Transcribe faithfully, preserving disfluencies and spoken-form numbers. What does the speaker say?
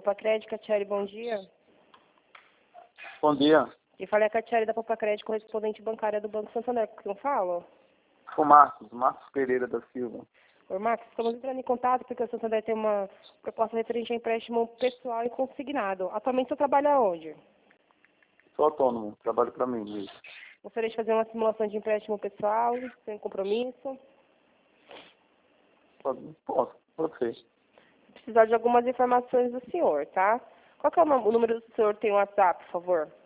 Popacred, Catiele, bom dia. Bom dia. E falei a Catiele da Popacred, correspondente bancária do Banco Santander. Com quem eu falo? O Marcos, Marcos Pereira da Silva. Oi, Marcos, estamos entrando em contato porque o Santander tem uma proposta referente a empréstimo pessoal e consignado. Atualmente você trabalha onde? Sou autônomo, trabalho para mim mesmo. Gostaria de fazer uma simulação de empréstimo pessoal, sem compromisso. Pode, posso, pode ser. Precisar de algumas informações do senhor, tá? Qual que é o, nome- o número do senhor? Tem o WhatsApp, por favor?